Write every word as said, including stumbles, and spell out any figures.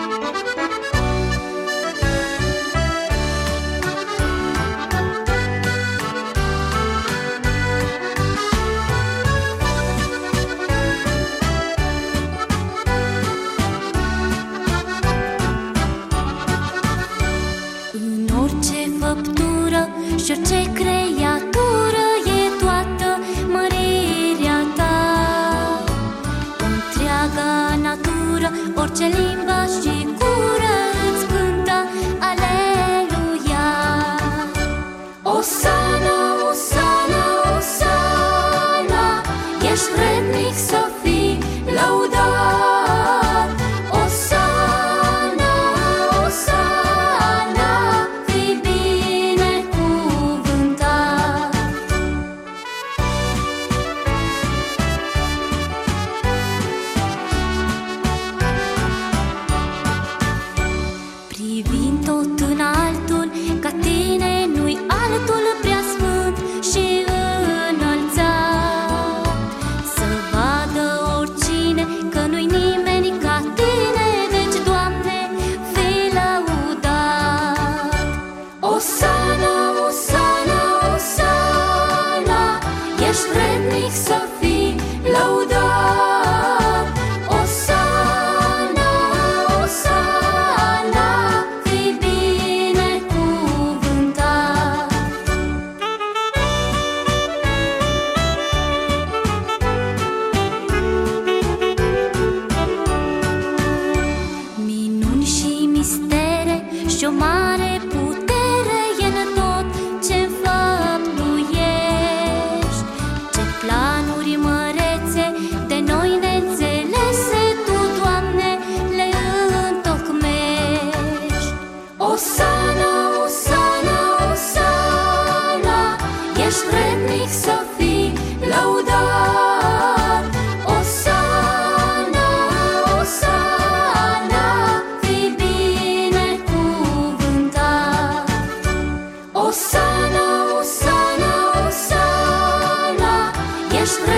Și orice creatură e toată mărirea ta. Întreaga natură, orice limbă și cură îți cântă aleluia. Osana, Osana, Osana, ești vrednic să fii lăudat. Osana, Osana, fii binecuvântat. Privind tot în altul, ca tine nu-i altul prea sfânt și înălțat. Să vadă oricine că nu-i nimeni ca tine, deci, Doamne, fii lăudat. Osana, Osana, Osana, ești vrednic să fii lăudat. Osana, Osana, fii binecuvântat. Minuni și mistere și o mare putere e în tot ce făptuiești. Ce planuri mărețe de noi neînțelese Tu, Doamne, le întocmești. Osana, Osana, Osana, ești vrednic să fii lăudat. Osana, Osana, fii binecuvântat. Osana, Osana, Osana, ești vrednic